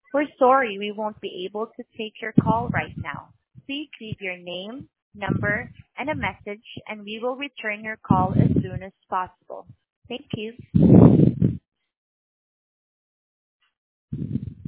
We're sorry we won't be able to take your call right now. Please leave your name, number, and a message, and we will return your call as soon as possible. Thank you.